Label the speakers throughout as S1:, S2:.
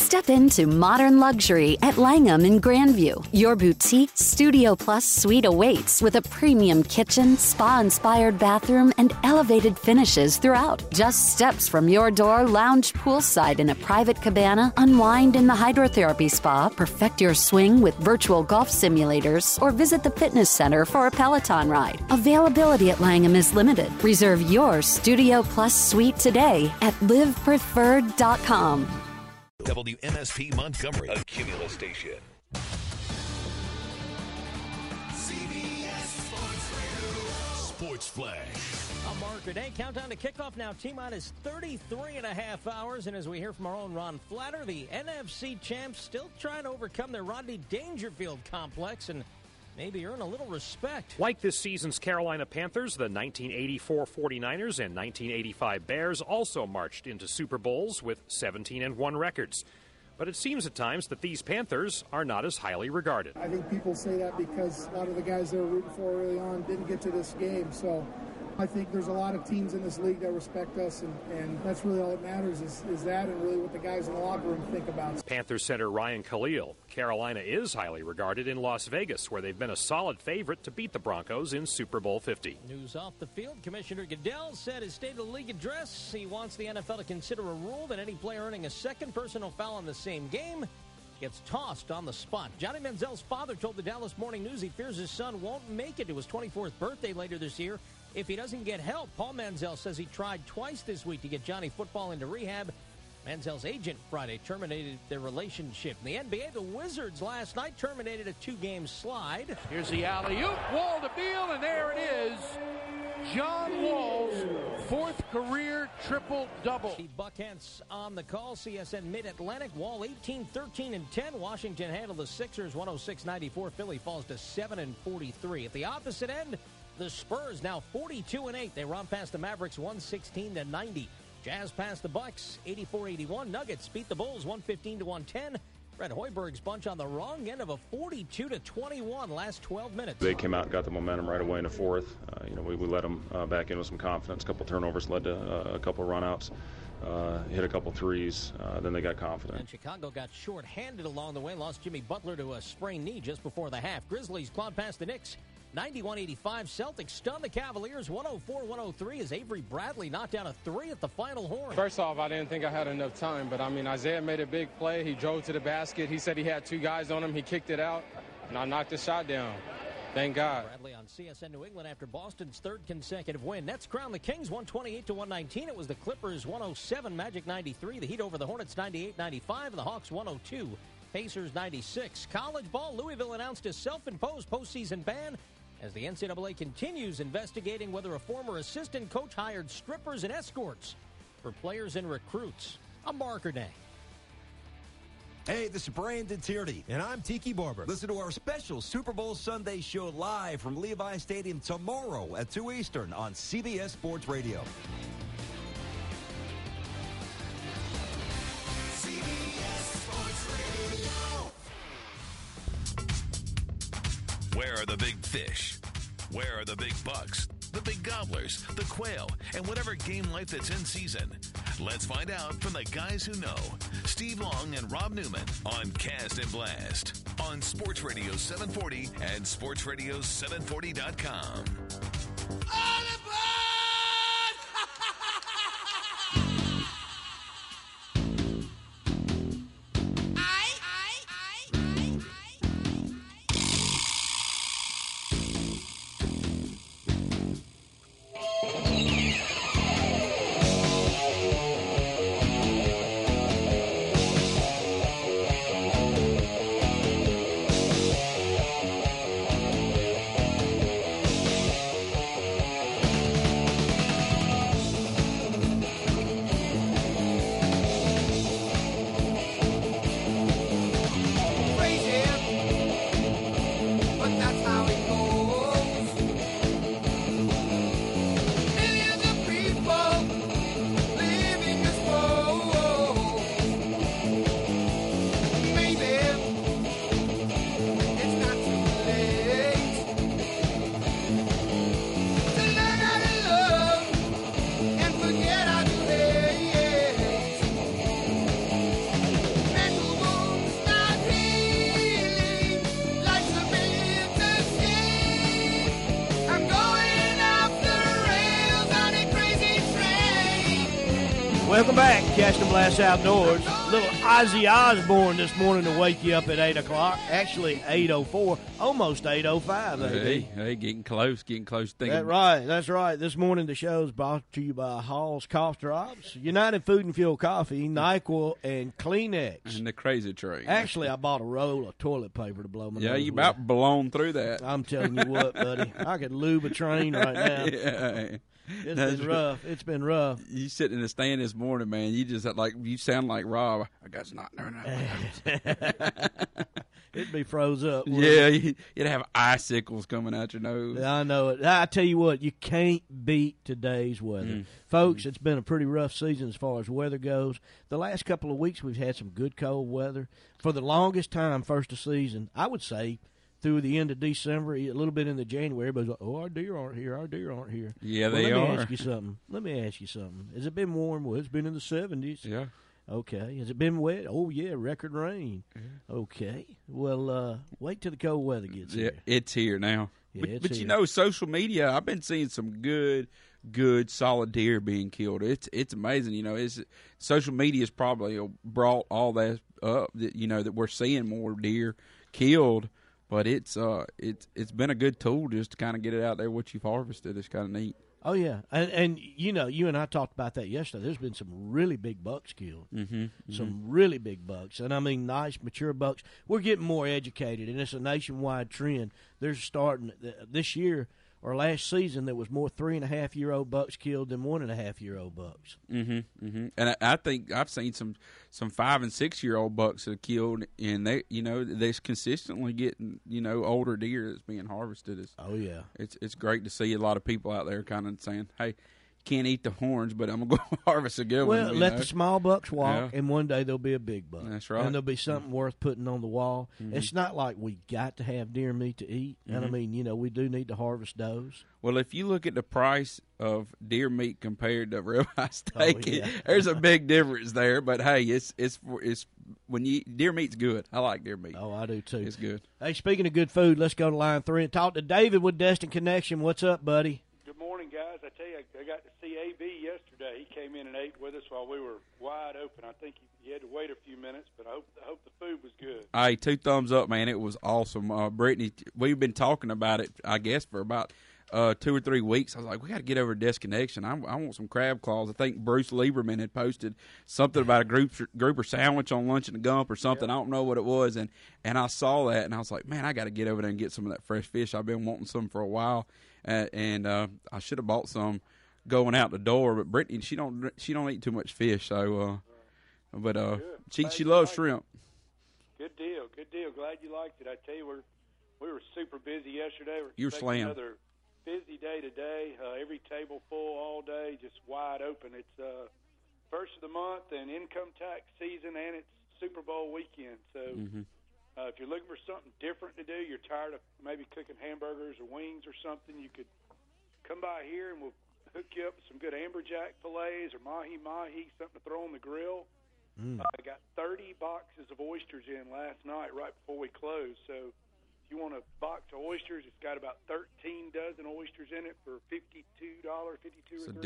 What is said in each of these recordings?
S1: Step into modern luxury at Langham in Grandview. Your boutique Studio Plus suite awaits with a premium kitchen, spa-inspired bathroom, and elevated finishes throughout. Just steps from your door, lounge poolside in a private cabana, unwind in the hydrotherapy spa, perfect your swing with virtual golf simulators, or visit the fitness center for a Peloton ride. Availability at Langham is limited. Reserve your Studio Plus suite today at livepreferred.com.
S2: WMSP Montgomery, a Cumulus station.
S3: CBS Sports Radio.
S4: Sports Flash.
S5: A marker day. Countdown to kickoff now. T-minus 33 and a half hours. And as we hear from our own Ron Flatter, the NFC champs still trying to overcome their Rodney Dangerfield complex and maybe earn a little respect.
S6: Like this season's Carolina Panthers, the 1984 49ers and 1985 Bears also marched into Super Bowls with 17-1 records. But it seems at times that these Panthers are not as highly regarded.
S7: I think people say that because a lot of the guys they were rooting for early on didn't get to this game. So I think there's a lot of teams in this league that respect us, and that's really all that matters is that and really what the guys in the locker room think about.
S6: Panthers center Ryan Khalil. Carolina is highly regarded in Las Vegas, where they've been a solid favorite to beat the Broncos in Super Bowl 50.
S5: News off the field. Commissioner Goodell said his State of the League address, he wants the NFL to consider a rule that any player earning a second personal foul in the same game gets tossed on the spot. Johnny Manziel's father told the Dallas Morning News he fears his son won't make it to his 24th birthday later this year if he doesn't get help. Paul Manziel says he tried twice this week to get Johnny football into rehab. Manziel's agent Friday terminated their relationship. In the NBA, the Wizards last night terminated a 2-game slide.
S8: Here's the alley-oop, Wall to Beal, and there it is. John Wall's fourth career triple-double.
S5: The Buckheads on the call. CSN Mid-Atlantic. Wall 18, 13, and 10. Washington handled the Sixers 106-94. Philly falls to 7-43. At the opposite end, the Spurs now 42-8. They run past the Mavericks 116-90. Jazz passed the Bucks 84-81. Nuggets beat the Bulls 115-110. Fred Hoiberg's bunch on the wrong end of a 42-21 last 12 minutes.
S9: They came out and got the momentum right away in the fourth. We let them back in with some confidence. A couple turnovers led to a couple runouts. Hit a couple threes. Then they got confident.
S5: And Chicago got short-handed along the way. Lost Jimmy Butler to a sprained knee just before the half. Grizzlies clawed past the Knicks 91-85. Celtics stunned the Cavaliers 104-103 as Avery Bradley knocked down a three at the final horn.
S10: First off, I didn't think I had enough time, but Isaiah made a big play. He drove to the basket. He said he had two guys on him. He kicked it out, and I knocked the shot down. Thank God.
S5: Bradley on CSN New England after Boston's third consecutive win. Nets crowned the Kings 128-119. It was the Clippers 107, Magic 93. The Heat over the Hornets 98-95, and the Hawks 102, Pacers 96. College ball, Louisville announced a self-imposed postseason ban as the NCAA continues investigating whether a former assistant coach hired strippers and escorts for players and recruits. A marker day.
S11: Hey, this is Brandon Tierney.
S12: And I'm Tiki Barber.
S11: Listen to our special Super Bowl Sunday show live from Levi Stadium tomorrow at 2 Eastern on CBS Sports Radio.
S3: CBS Sports Radio.
S2: Where are the big fish? Where are the big bucks? The big gobblers, the quail, and whatever game life that's in season. Let's find out from the guys who know. Steve Long and Rob Newman on Cast and Blast on Sports Radio 740 and sportsradio740.com.
S12: Welcome back, Casting Blast Outdoors. Little Ozzy Osbourne this morning to wake you up at 8 o'clock. Actually, 8:04, almost 8:05.
S13: Hey, getting close.
S12: That's right. This morning the show is brought to you by Hall's Cough Drops, United Food and Fuel Coffee, NyQuil, and Kleenex.
S13: And the Crazy Train.
S12: Actually, I bought a roll of toilet paper to blow my nose.
S13: Yeah, you about blown through that.
S12: I'm telling you what, buddy. I could lube a train right now.
S13: Yeah.
S12: It's been rough.
S13: You sitting in the stand this morning, man. You sound like Rob. I got not there.
S12: It'd be froze up.
S13: Yeah, you'd have icicles coming out your nose.
S12: I know it. I tell you what, you can't beat today's weather. Folks, it's been a pretty rough season as far as weather goes. The last couple of weeks we've had some good cold weather. For the longest time, first of season, I would say through the end of December, a little bit into January, but our deer aren't here.
S13: Yeah, they are.
S12: Let me ask you something. Has it been warm? Well, it's been in the 70s.
S13: Yeah.
S12: Okay. Has it been wet? Oh, yeah, record rain. Okay. Well, wait till the cold weather gets here.
S13: It's here now.
S12: Yeah,
S13: but you know, social media, I've been seeing some good solid deer being killed. It's amazing. You know, social media has probably brought all that up, that we're seeing more deer killed. But it's been a good tool just to kind of get it out there what you've harvested. It's kind of neat.
S12: Oh, yeah. And you know, you and I talked about that yesterday. There's been some really big bucks killed. Some really big bucks. And, I mean, nice, mature bucks. We're getting more educated, and it's a nationwide trend. There's starting this year or last season there was more 3.5-year-old bucks killed than 1.5-year-old bucks.
S13: And I think I've seen some 5- and 6-year-old bucks that are killed, and they're consistently getting older deer that's being harvested. It's great to see a lot of people out there kind of saying, hey, can't eat the horns, but I'm going to harvest a good one.
S12: Well, let the small bucks walk, and one day there'll be a big buck.
S13: That's right.
S12: And there'll be something worth putting on the wall. It's not like we got to have deer meat to eat. And, I mean, we do need to harvest those.
S13: Well, if you look at the price of deer meat compared to ribeye steak, there's a big difference there. But, hey, it's when deer meat's good. I like deer meat.
S12: Oh, I do, too.
S13: It's good.
S12: Hey, speaking of good food, let's go to line 3 and talk to David with Destin Connection. What's up, buddy?
S14: Good morning, guys. I tell you, I got to see AB yesterday. He came in and ate with us while we were wide open. I think he had to wait a few minutes, but I hope the food was good.
S13: Hey, 2 thumbs up, man. It was awesome. Brittany, we've been talking about it, I guess, for about 2 or 3 weeks. I was like, we got to get over to Desconnection. I want some crab claws. I think Bruce Lieberman had posted something about a grouper sandwich on Lunch and the Gump or something. I don't know what it was, and I saw that, and I was like, man, I got to get over there and get some of that fresh fish. I've been wanting some for a while. And I should have bought some going out the door, but Brittany, she don't eat too much fish, so she loves shrimp.
S14: Good deal. Glad you liked it. I tell you, we were super busy yesterday.
S13: You're slammed.
S14: Another busy day today. Every table full all day, just wide open. It's first of the month and income tax season, and it's Super Bowl weekend. So. If you're looking for something different to do, you're tired of maybe cooking hamburgers or wings or something, you could come by here and we'll hook you up with some good amberjack fillets or mahi-mahi, something to throw on the grill. I got 30 boxes of oysters in last night right before we closed. So if you want a box of oysters, it's got about 13 dozen oysters in it for $52 or $3.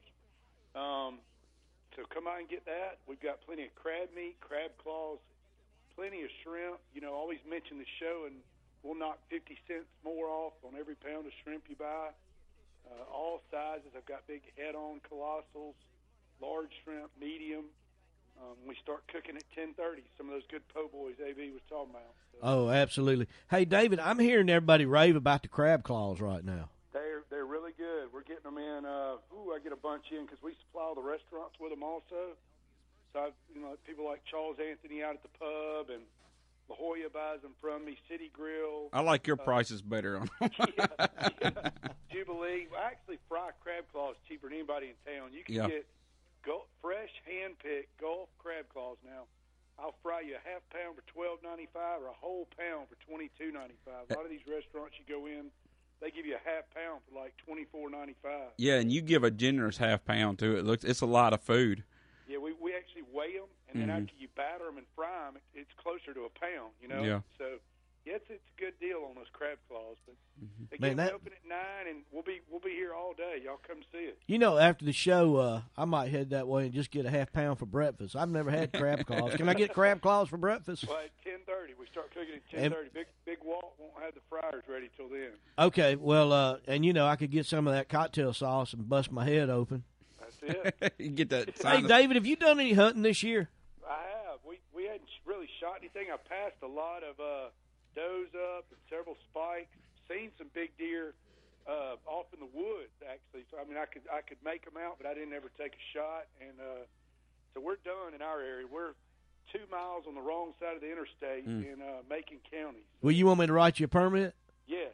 S14: So come by and get that. We've got plenty of crab meat, crab claws, plenty of shrimp. Always mention the show, and we'll knock 50 cents more off on every pound of shrimp you buy. All sizes. I've got big head-on colossals, large shrimp, medium. We start cooking at 10:30. Some of those good po' boys AB was talking about. So.
S12: Oh, absolutely. Hey, David, I'm hearing everybody rave about the crab claws right now.
S14: They're really good. We're getting them in. I get a bunch in because we supply all the restaurants with them also. So, people like Charles Anthony out at the pub, and La Jolla buys them from me, City Grill.
S13: I like your prices better on them.
S14: yeah. Jubilee. I actually fry crab claws cheaper than anybody in town. You can get fresh, hand-picked Gulf crab claws now. I'll fry you a half pound for $12.95 or a whole pound for $22.95. A lot of these restaurants you go in, they give you a half pound for like $24.95.
S13: Yeah, and you give a generous half pound to it. It's a lot of food.
S14: Yeah, we actually weigh them, and then after you batter them and fry them, it's closer to a pound,
S13: Yeah.
S14: So it's a good deal on those crab claws. But
S12: Man,
S14: again, we open at 9, and we'll be here all day. Y'all come see it.
S12: You know, after the show, I might head that way and just get a half pound for breakfast. I've never had crab claws. Can I get crab claws for breakfast?
S14: Well, at 10:30, we start cooking at 10:30. Big Walt won't have the fryers ready till then.
S12: Okay, well, and you know, I could get some of that cocktail sauce and bust my head open.
S14: That's it.
S13: You get that.
S12: Hey, David, have you done any hunting this year?
S14: I have. We hadn't really shot anything. I passed a lot of does up and several spikes. Seen some big deer off in the woods, actually. So I mean, I could make them out, but I didn't ever take a shot. And so we're done in our area. We're 2 miles on the wrong side of the interstate in Macon County.
S12: Well, you want me to write you a permit?
S14: Yeah.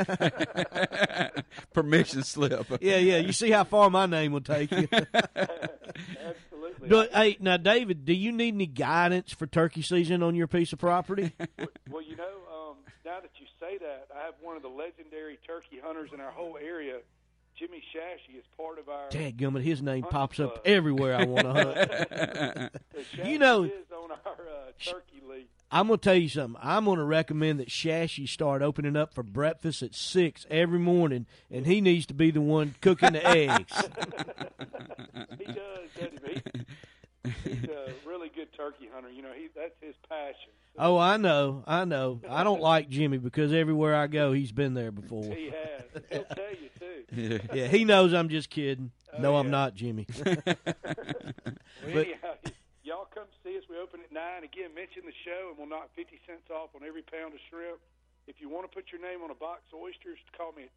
S13: Permission slip.
S12: Yeah. You see how far my name will take you.
S14: Absolutely.
S12: But, hey, now, David, do you need any guidance for turkey season on your piece of property?
S14: Well, you know, now that you say that, I have one of the legendary turkey hunters in our whole area, Jimmy Shashie, is part of our.
S12: Dadgummit, his name pops
S14: club.
S12: up everywhere I want to hunt.
S14: So
S12: You know,
S14: is on our turkey league.
S12: I'm going to tell you something. I'm going to recommend that Shashie start opening up for breakfast at 6 every morning, and he needs to be the one cooking the eggs.
S14: He does, doesn't he? He's a really good turkey hunter. You know, that's his passion. So.
S12: Oh, I know. I don't like Jimmy because everywhere I go, he's been there before.
S14: He has. He'll tell you, too.
S12: Yeah, he knows I'm just kidding.
S14: Oh,
S12: no,
S14: yeah.
S12: I'm not, Jimmy.
S14: Well, anyhow, y'all come see us. We open at 9. Again, mention the show, and we'll knock 50 cents off on every pound of shrimp. If you want to put your name on a box of oysters, call me at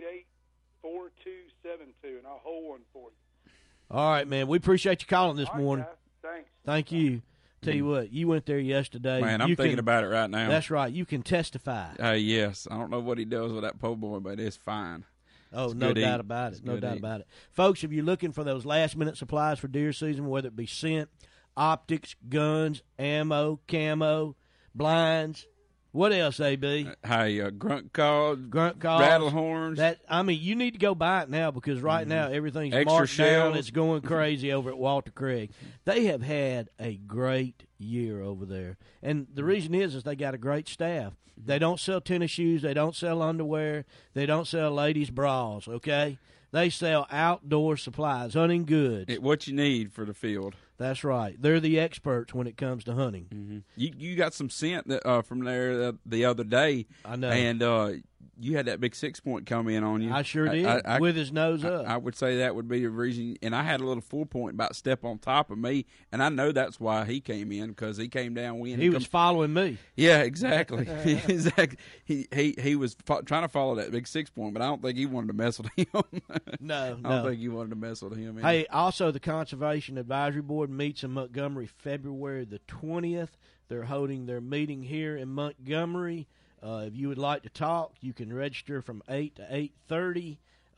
S14: 288-4272, and I'll hold one for you.
S12: All right, man. We appreciate you calling this
S14: All right,
S12: morning.
S14: guys. Thanks.
S12: Thank you. Tell you what, you went there yesterday.
S13: Man, I'm thinking about it right now.
S12: That's right. You can testify.
S13: Yes. I don't know what he does with that po' boy, but it's fine.
S12: Oh,
S13: It's
S12: no
S13: good
S12: doubt
S13: eat.
S12: about it.
S13: It's
S12: No
S13: good
S12: doubt
S13: eat.
S12: about it. Folks, if you're looking for those last-minute supplies for deer season, whether it be scent, optics, guns, ammo, camo, blinds, what else, AB?
S13: Hey, grunt calls, rattle horns.
S12: You need to go buy it now because right now everything's
S13: Extra
S12: marked down.
S13: shells.
S12: It's going crazy over at Walter Craig. They have had a great year over there, and the reason is they got a great staff. They don't sell tennis shoes. They don't sell underwear. They don't sell ladies' bras, okay? They sell outdoor supplies, hunting goods.
S13: What you need for the field.
S12: That's right. They're the experts when it comes to hunting.
S13: Mm-hmm. You got some scent that, from there the other day.
S12: I know.
S13: And you had that big 6-point come in on you.
S12: I sure did, with his nose up.
S13: I would say that would be the reason. And I had a little 4-point about step on top of me, and I know that's why he came in, because he came down wind.
S12: He was following me.
S13: Yeah, exactly. Exactly. He was trying to follow that big 6-point, but I don't think he wanted to mess with him.
S12: No.
S13: I don't think he wanted to mess with him. Either.
S12: Hey, also the Conservation Advisory Board meets in Montgomery February the 20th. They're holding their meeting here in Montgomery. If you would like to talk, you can register from 8 to 8:30.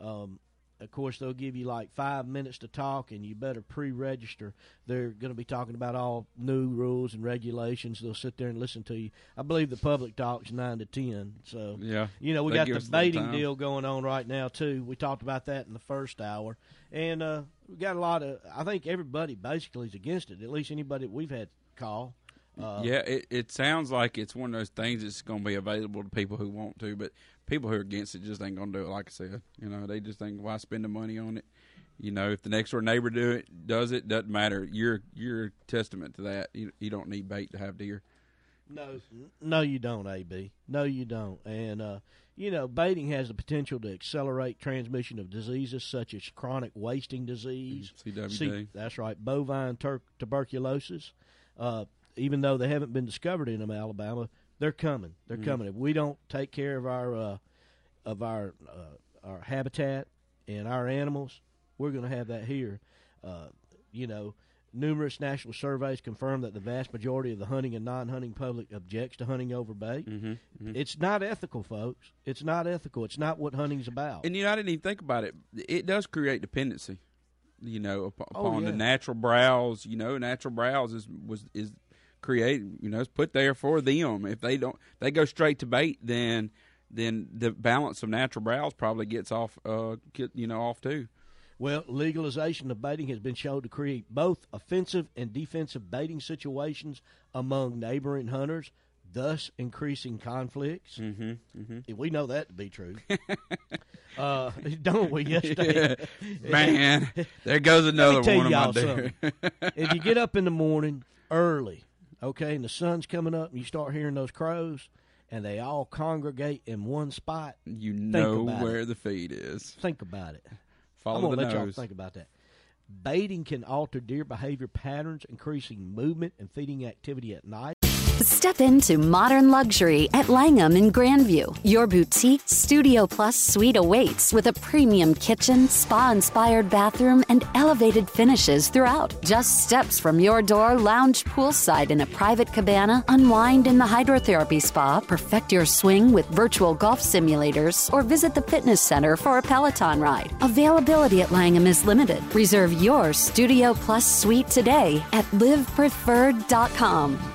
S12: Of course, they'll give you like 5 minutes to talk, and you better pre-register. They're going to be talking about all new rules and regulations. They'll sit there and listen to you. I believe the public talk's 9 to 10. So,
S13: yeah,
S12: we got the baiting deal going on right now, too. We talked about that in the first hour. And we got a lot of, I think everybody basically is against it, at least anybody that we've had call.
S13: Yeah, it sounds like it's one of those things that's going to be available to people who want to, but people who are against it just ain't going to do it. Like I said, they just think, why spend the money on it? If the next door neighbor does it, doesn't matter. You're a testament to that. You don't need bait to have deer.
S12: No, you don't, AB. No, you don't. And baiting has the potential to accelerate transmission of diseases such as chronic wasting disease,
S13: CWD.
S12: That's right, bovine tuberculosis. Even though they haven't been discovered in Alabama, they're coming. They're coming. If we don't take care of our habitat and our animals, we're going to have that here. Numerous national surveys confirm that the vast majority of the hunting and non-hunting public objects to hunting over bait.
S13: Mm-hmm. Mm-hmm.
S12: It's not ethical, folks. It's not ethical. It's not what hunting's about.
S13: And I didn't even think about it. It does create dependency. Upon the natural browse. Natural browse is created. It's put there for them. If they don't, they go straight to bait. Then the balance of natural browse probably gets off. Off too.
S12: Well, legalization of baiting has been shown to create both offensive and defensive baiting situations among neighboring hunters. thus increasing conflicts. We know that to be true. Don't we? Yesterday,
S13: man, there goes another one of my deer.
S12: If you get up in the morning early, okay, and the sun's coming up, and you start hearing those crows, and they all congregate in one spot,
S13: you know where the feed is.
S12: Think about it.
S13: Follow
S12: I'm gonna
S13: the
S12: let y'all
S13: nose.
S12: think about that. Baiting can alter deer behavior patterns, increasing movement and feeding activity at night.
S1: Step into modern luxury at Langham in Grandview. Your boutique Studio Plus suite awaits with a premium kitchen, spa-inspired bathroom, and elevated finishes throughout. Just steps from your door, lounge poolside in a private cabana, unwind in the hydrotherapy spa, perfect your swing with virtual golf simulators, or visit the fitness center for a Peloton ride. Availability at Langham is limited. Reserve your Studio Plus suite today at livepreferred.com.